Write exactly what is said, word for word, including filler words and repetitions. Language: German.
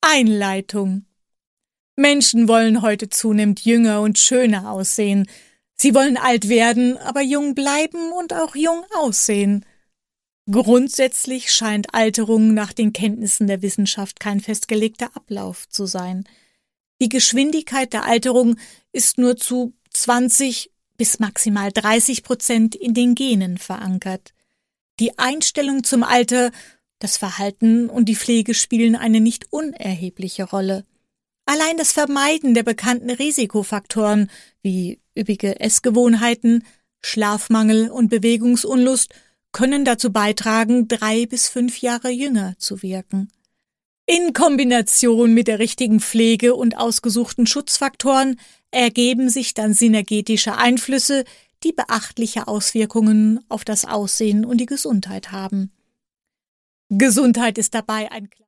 Einleitung. Menschen wollen heute zunehmend jünger und schöner aussehen. Sie wollen alt werden, aber jung bleiben und auch jung aussehen. Grundsätzlich scheint Alterung nach den Kenntnissen der Wissenschaft kein festgelegter Ablauf zu sein. Die Geschwindigkeit der Alterung ist nur zu zwanzig bis maximal dreißig Prozent in den Genen verankert. Die Einstellung zum Alter, das Verhalten und die Pflege spielen eine nicht unerhebliche Rolle. Allein das Vermeiden der bekannten Risikofaktoren wie üppige Essgewohnheiten, Schlafmangel und Bewegungsunlust können dazu beitragen, drei bis fünf Jahre jünger zu wirken. In Kombination mit der richtigen Pflege und ausgesuchten Schutzfaktoren ergeben sich dann synergetische Einflüsse, die beachtliche Auswirkungen auf das Aussehen und die Gesundheit haben. Gesundheit ist dabei ein